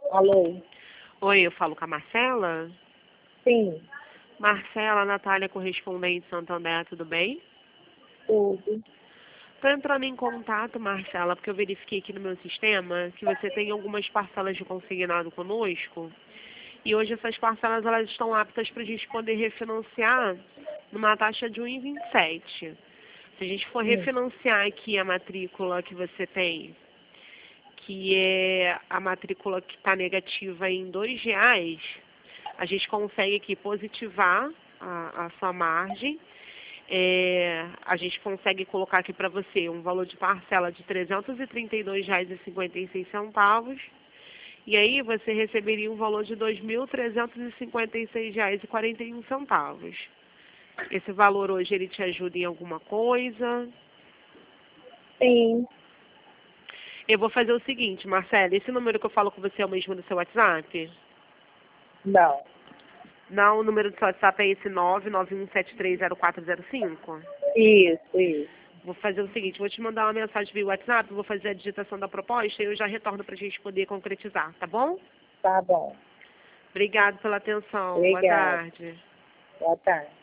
Alô? Oi, eu falo com a Marcela? Sim, Marcela, Natália, correspondente Santander, tudo bem? tudo. Estou entrando em contato, Marcela, porque eu verifiquei aqui no meu sistema que você tem algumas parcelas de consignado conosco e hoje essas parcelas elas estão aptas para a gente poder refinanciar numa taxa de 1,27. Se a gente for Sim. refinanciar aqui a matrícula que você tem, que é a matrícula que está negativa em R$ 2, a gente consegue aqui positivar a sua margem. A gente consegue colocar aqui para você um valor de parcela de R$ 332,56. E aí você receberia um valor de R$ 2.356,41. Esse valor hoje ele te ajuda em alguma coisa? Sim. Eu vou fazer o seguinte, Marcela, esse número que eu falo com você é o mesmo do seu WhatsApp? Não. Não, o número do seu WhatsApp é esse 991730405? Isso. Vou fazer o seguinte, vou te mandar uma mensagem via WhatsApp, vou fazer a digitação da proposta e eu já retorno para a gente poder concretizar, tá bom? Tá bom. Obrigado pela atenção. Boa Obrigada. tarde. Boa tarde.